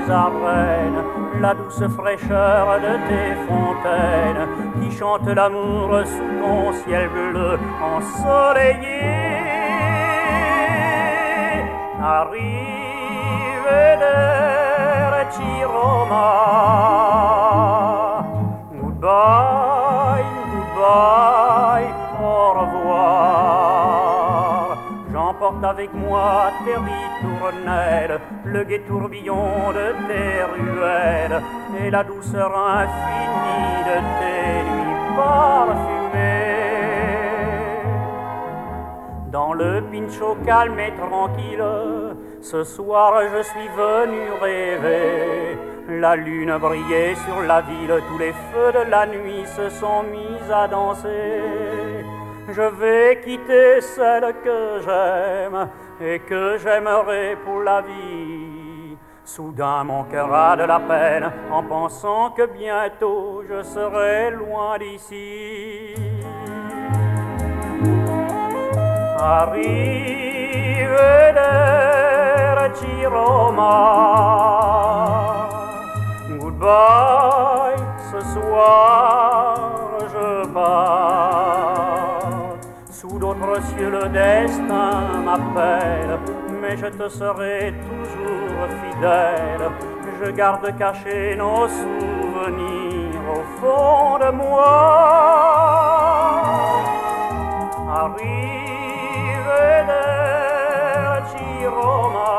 tes arènes, la douce fraîcheur de tes fontaines, qui chante l'amour sous ton ciel bleu ensoleillé. Arrivederci Roma. Goodbye, goodbye, au revoir. J'emporte avec moi tes ritournelles, le gai tourbillon de tes ruelles et la douceur infinie de tes nuits parfumées. Dans le pincho calme et tranquille, ce soir je suis venu rêver. La lune brillait sur la ville, tous les feux de la nuit se sont mis à danser. Je vais quitter celle que j'aime et que j'aimerai pour la vie. Soudain mon cœur a de la peine en pensant que bientôt je serai loin d'ici. Arrivederci Roma. Goodbye, ce soir je pars. Sous d'autres cieux le destin m'appelle, mais je te serai toujours fidèle. Je garde cachés nos souvenirs au fond de moi. Arrivederci Roma.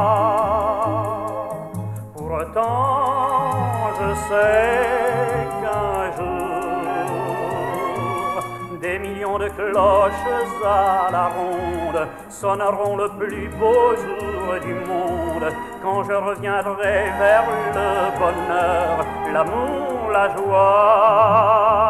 Pourtant je sais qu'un jour des millions de cloches à la ronde sonneront le plus beau jour du monde, quand je reviendrai vers le bonheur, l'amour, la joie.